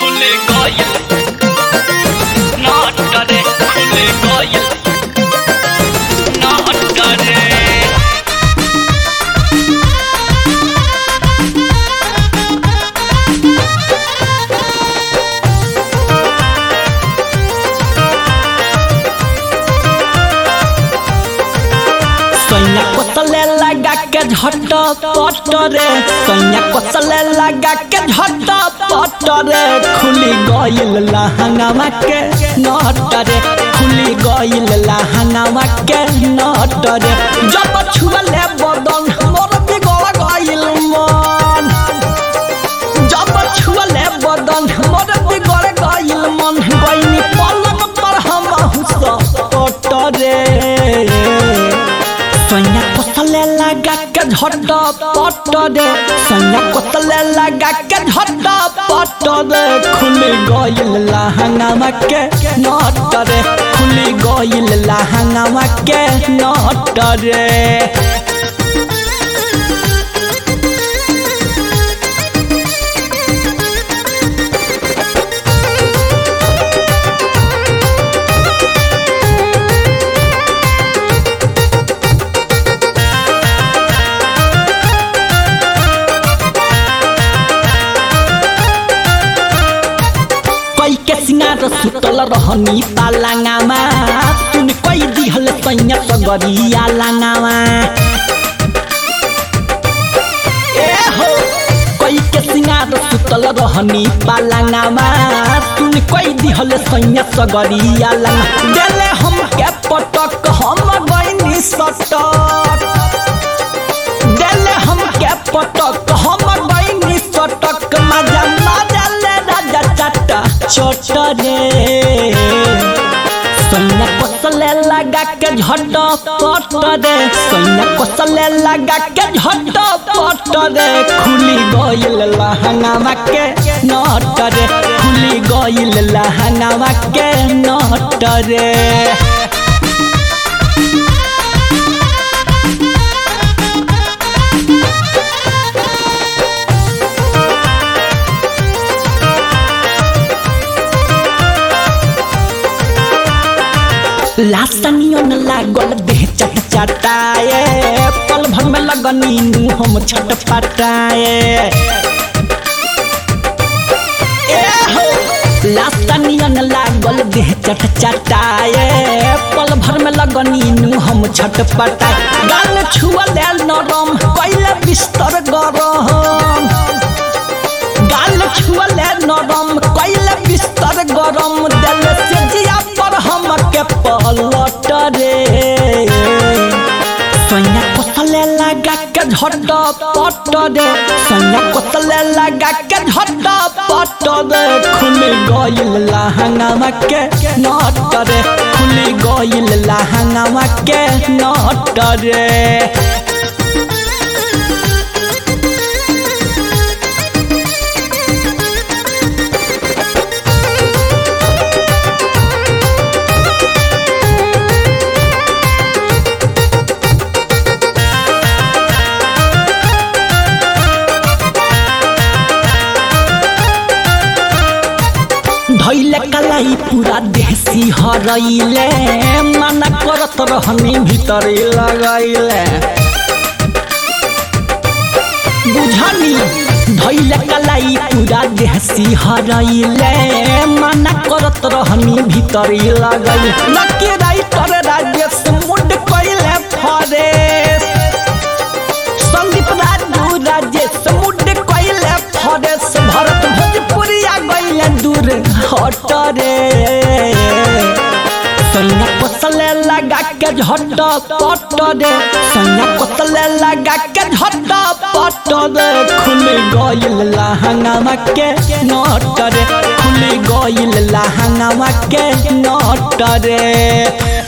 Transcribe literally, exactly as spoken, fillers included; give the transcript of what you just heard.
खुले गइल नाट रे खुले गइल नाट रे सैया कोसले लगा के झट पट रे सैया कोसले लगा के झट पट रे खुली गइल लहंगावा के नट रे खुली गइल लहंगावा के नट रे जब छुअले बदन मोर बिगड़ गइल मन जब छुअले बदन मोर बिगड़ गइल मन गइनी पलंग पर हम हुस पट रे सैया कोसले लगा के झट पट रे सैया कोसले लगा के झट पट रे खुली गइल लहंगावा के नट रे खुली गइल लहंगावा के नट रे के सिंगार सुतल रहनी पालांगामा सुन कई दिहल सैया सगरिया लांगामा ए हो कई के सिंगार सुतल रहनी पालांगामा सुन कई दिहल सैया सगरिया लांगा देले हम के पटक हम गइनी सटक देले हम के पटक हम गइनी सटक मजा मजा ले राजा चाटा छोट रे सैया कोसले लगा के झट पट रे सैया कोसले लगा के झट पट रे खुली गइल लहंगावा के नट रे खुली गइल लहंगावा के नट रे लासनियन लागल देह चट चटाए पल भर में लगनी नू हम छट पटाए ए हो लासनियन लागल देह चट चटाए पल भर में लगनी नू हम छट पटाए गाल छुअले नरम कइले बिस्तर गरम गाल छुअले नरम कइले बिस्तर गरम दिल से जिया पर हम के पलट रे सैया कोसले लगा के झट पट रे सैया कोसले लगा के झट पट रे खुली गइल लहंगावा के नट रे खुली गइल लहंगावा के नट रे धैले कलाई पूरा देसी हरैले मना करत रहनी भीतर लगाइले बुझनी धैले कलाई पूरा देसी हरैले मना करत रहनी भीतर लगाइले लकी राइटर राजेश मुड कइले फरेस संदीप राजू राजेश मुड कइले फरेस भरत भोजपुरिया गइले दूर हट रे सैया कोसले लगा के झट पट रे सैया कोसले लगा के झट पट रे खुली गइल लहंगावा के नट रे खुली गइल लहंगावा के नट रे।